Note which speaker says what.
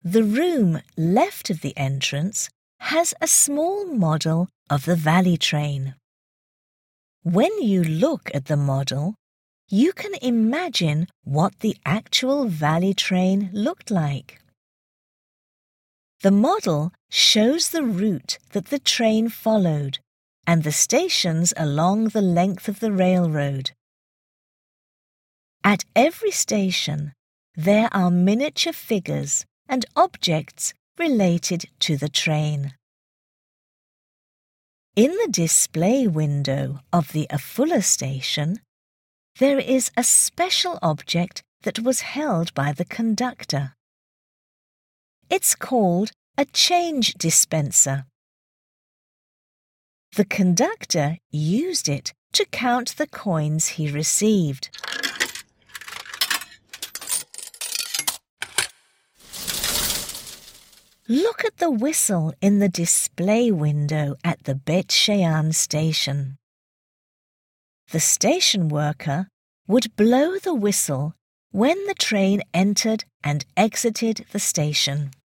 Speaker 1: The room left of the entrance has a small model of the Valley train. When you look at the model, you can imagine what the actual Valley train looked like. The model shows the route that the train followed and the stations along the length of the railroad. At every station, there are miniature figures and objects related to the train. In the display window of the Afula station, there is a special object that was held by the conductor. It's called a change dispenser. The conductor used it to count the coins he received. Look at the whistle in the display window at the Bet Shean station. The station worker would blow the whistle when the train entered and exited the station.